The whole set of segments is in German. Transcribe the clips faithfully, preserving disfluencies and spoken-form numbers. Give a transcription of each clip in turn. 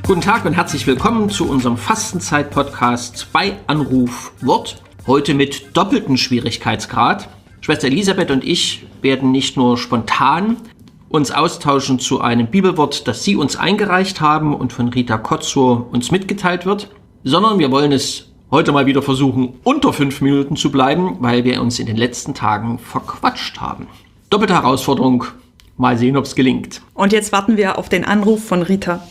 Guten Tag und herzlich willkommen zu unserem Fastenzeit-Podcast bei Anruf Wort. Heute mit doppeltem Schwierigkeitsgrad. Schwester Elisabeth und ich werden nicht nur spontan uns austauschen zu einem Bibelwort, das Sie uns eingereicht haben und von Rita Kotzur uns mitgeteilt wird, sondern wir wollen es heute mal wieder versuchen, unter fünf Minuten zu bleiben, weil wir uns in den letzten Tagen verquatscht haben. Doppelte Herausforderung. Mal sehen, ob es gelingt. Und jetzt warten wir auf den Anruf von Rita.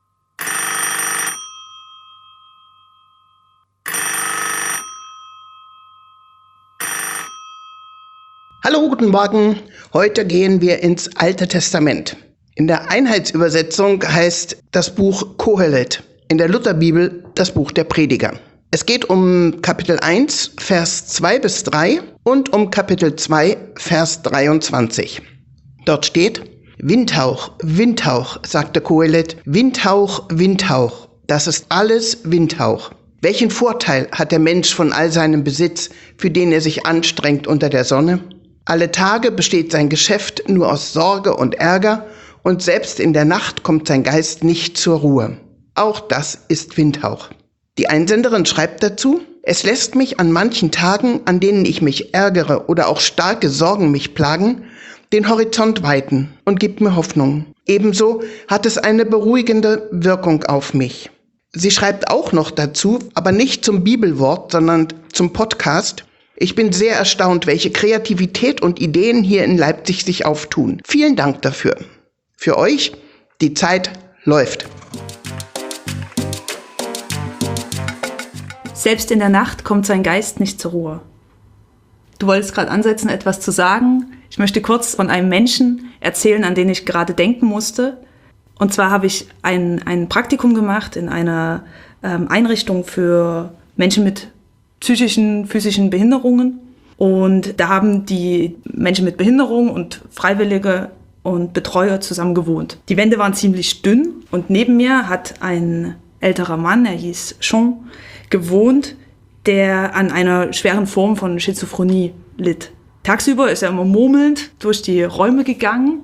Hallo, guten Morgen. Heute gehen wir ins Alte Testament. In der Einheitsübersetzung heißt das Buch Kohelet, in der Lutherbibel das Buch der Prediger. Es geht um Kapitel eins, Vers zwei bis drei und um Kapitel zwei, Vers dreiundzwanzig. Dort steht: Windhauch, Windhauch, sagte Kohelet, Windhauch, Windhauch, das ist alles Windhauch. Welchen Vorteil hat der Mensch von all seinem Besitz, für den er sich anstrengt unter der Sonne? Alle Tage besteht sein Geschäft nur aus Sorge und Ärger, und selbst in der Nacht kommt sein Geist nicht zur Ruhe. Auch das ist Windhauch. Die Einsenderin schreibt dazu: Es lässt mich an manchen Tagen, an denen ich mich ärgere oder auch starke Sorgen mich plagen, den Horizont weiten und gibt mir Hoffnung. Ebenso hat es eine beruhigende Wirkung auf mich. Sie schreibt auch noch dazu, aber nicht zum Bibelwort, sondern zum Podcast: Ich bin sehr erstaunt, welche Kreativität und Ideen hier in Leipzig sich auftun. Vielen Dank dafür. Für euch, die Zeit läuft. Selbst in der Nacht kommt sein Geist nicht zur Ruhe. Du wolltest gerade ansetzen, etwas zu sagen. Ich möchte kurz von einem Menschen erzählen, an den ich gerade denken musste. Und zwar habe ich ein, ein Praktikum gemacht in einer ähm, Einrichtung für Menschen mit psychischen, physischen Behinderungen. Und da haben die Menschen mit Behinderung und Freiwillige und Betreuer zusammen gewohnt. Die Wände waren ziemlich dünn und neben mir hat ein älterer Mann, er hieß Jean, gewohnt, der an einer schweren Form von Schizophrenie litt. Tagsüber ist er immer murmelnd durch die Räume gegangen.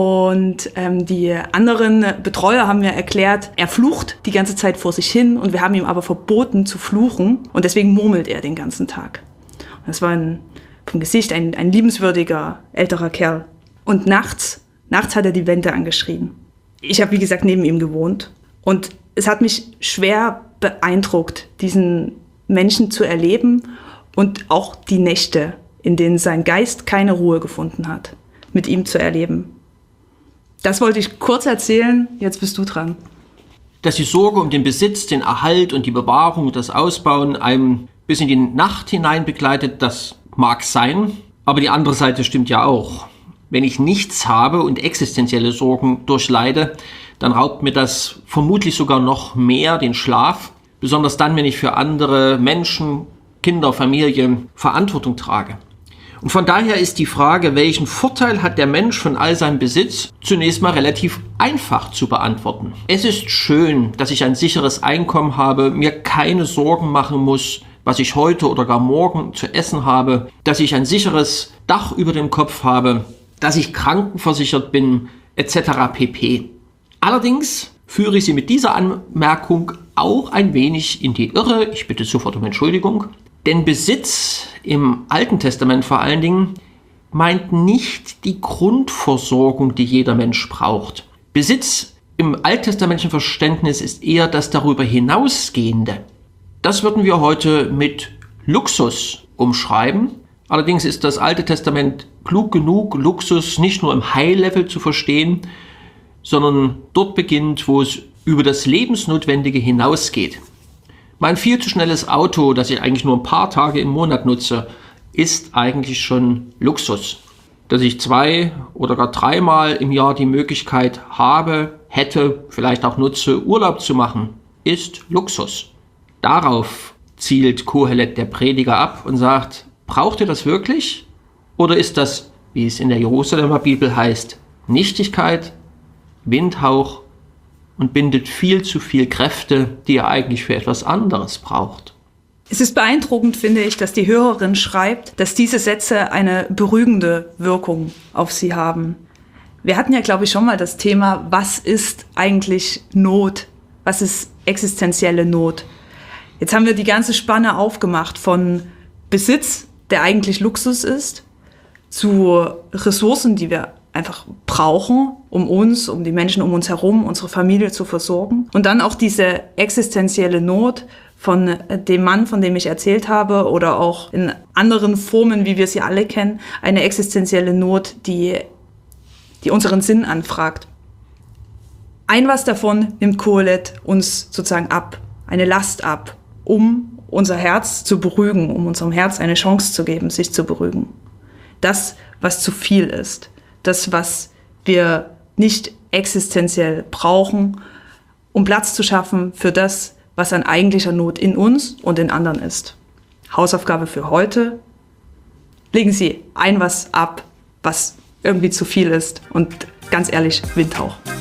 Und ähm, die anderen Betreuer haben mir erklärt, er flucht die ganze Zeit vor sich hin und wir haben ihm aber verboten zu fluchen und deswegen murmelt er den ganzen Tag. Und das war ein, vom Gesicht ein, ein liebenswürdiger älterer Kerl. Und nachts, nachts hat er die Wände angeschrien. Ich habe, wie gesagt, neben ihm gewohnt und es hat mich schwer beeindruckt, diesen Menschen zu erleben und auch die Nächte, in denen sein Geist keine Ruhe gefunden hat, mit ihm zu erleben. Das wollte ich kurz erzählen, jetzt bist du dran. Dass die Sorge um den Besitz, den Erhalt und die Bewahrung und das Ausbauen einem bis in die Nacht hinein begleitet, das mag sein, aber die andere Seite stimmt ja auch. Wenn ich nichts habe und existenzielle Sorgen durchleide, dann raubt mir das vermutlich sogar noch mehr den Schlaf, besonders dann, wenn ich für andere Menschen, Kinder, Familie Verantwortung trage. Und von daher ist die Frage, welchen Vorteil hat der Mensch von all seinem Besitz, zunächst mal relativ einfach zu beantworten. Es ist schön, dass ich ein sicheres Einkommen habe, mir keine Sorgen machen muss, was ich heute oder gar morgen zu essen habe, dass ich ein sicheres Dach über dem Kopf habe, dass ich krankenversichert bin, et cetera pp. Allerdings führe ich Sie mit dieser Anmerkung auch ein wenig in die Irre. Ich bitte sofort um Entschuldigung. Denn Besitz im Alten Testament vor allen Dingen meint nicht die Grundversorgung, die jeder Mensch braucht. Besitz im alttestamentlichen Verständnis ist eher das darüber hinausgehende. Das würden wir heute mit Luxus umschreiben. Allerdings ist das Alte Testament klug genug, Luxus nicht nur im High-Level zu verstehen, sondern dort beginnt, wo es über das Lebensnotwendige hinausgeht. Mein viel zu schnelles Auto, das ich eigentlich nur ein paar Tage im Monat nutze, ist eigentlich schon Luxus. Dass ich zwei oder gar dreimal im Jahr die Möglichkeit habe, hätte, vielleicht auch nutze, Urlaub zu machen, ist Luxus. Darauf zielt Kohelet, der Prediger, ab und sagt: Braucht ihr das wirklich? Oder ist das, wie es in der Jerusalemer Bibel heißt, Nichtigkeit, Windhauch und bindet viel zu viel Kräfte, die er eigentlich für etwas anderes braucht? Es ist beeindruckend, finde ich, dass die Hörerin schreibt, dass diese Sätze eine beruhigende Wirkung auf sie haben. Wir hatten ja, glaube ich, schon mal das Thema, was ist eigentlich Not? Was ist existenzielle Not? Jetzt haben wir die ganze Spanne aufgemacht von Besitz, der eigentlich Luxus ist, zu Ressourcen, die wir einfach brauchen, um uns, um die Menschen um uns herum, unsere Familie zu versorgen. Und dann auch diese existenzielle Not von dem Mann, von dem ich erzählt habe, oder auch in anderen Formen, wie wir sie alle kennen, eine existenzielle Not, die, die unseren Sinn anfragt. Ein was davon nimmt Kohelet uns sozusagen ab, eine Last ab, um unser Herz zu beruhigen, um unserem Herz eine Chance zu geben, sich zu beruhigen. Das, was zu viel ist, das, was wir nicht existenziell brauchen, um Platz zu schaffen für das, was an eigentlicher Not in uns und in anderen ist. Hausaufgabe für heute: Legen Sie ein was ab, was irgendwie zu viel ist, und ganz ehrlich, Windhauch.